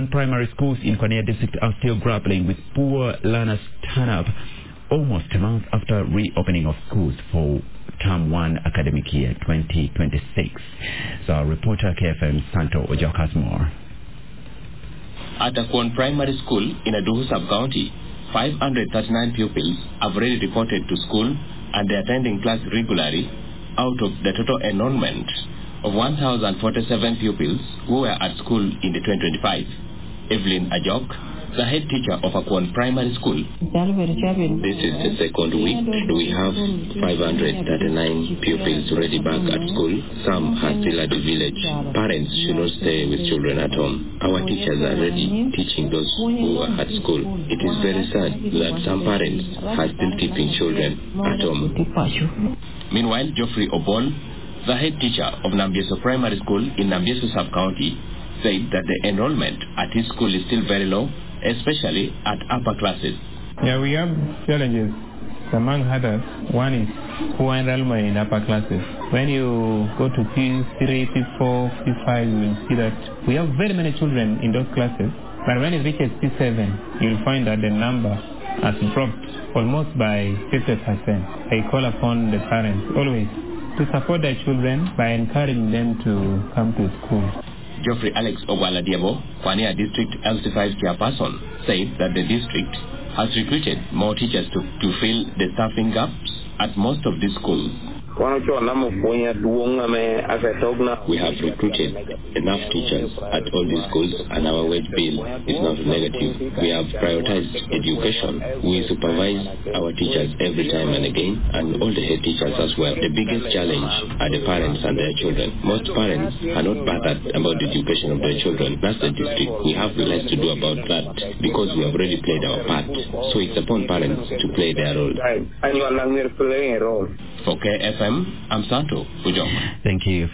Akwon primary schools in Kwania district are still grappling with poor learners turn-up almost a month after reopening of schools for Term 1 academic year 2026. So our reporter KFM Santo Ojo has more. At Akwon Primary School in Aduhu Sub-County, 539 pupils have already reported to school and they are attending class regularly out of the total enrollment of 1,047 pupils who were at school in the 2025. Evelyn Ajok, the head teacher of Akwon Primary School. This is the second week. We have 539 pupils already back at school. Some are still at the village. Parents should not stay with children at home. Our teachers are already teaching those who are at school. It is very sad that some parents are still keeping children at home. Meanwhile, Geoffrey Obol, the head teacher of Nambieso Primary School in Nambieso Sub-County, said that the enrollment at his school is still very low, especially at upper classes. Yeah, we have challenges. Among others, one is poor enrollment in upper classes. When you go to P3, P4, P5, you will see that we have very many children in those classes. But when it reaches P7, you'll find that the number has dropped almost by 50%. I call upon the parents always to support their children by encouraging them to come to school. Geoffrey Alex Ogwaladiabo, Kwania District LC5 chairperson, said that the district has recruited more teachers to fill the staffing gaps at most of the schools. We have recruited enough teachers at all the schools and our wage bill is not negative. We have prioritized education. We supervise our teachers every time and again and all the head teachers as well. The biggest challenge are the parents and their children. Most parents are not bothered about the education of their children. That's the district. We have less to do about that because we have already played our part. So it's upon parents to play their role. For KFM, I'm Santo Ujong. Thank you.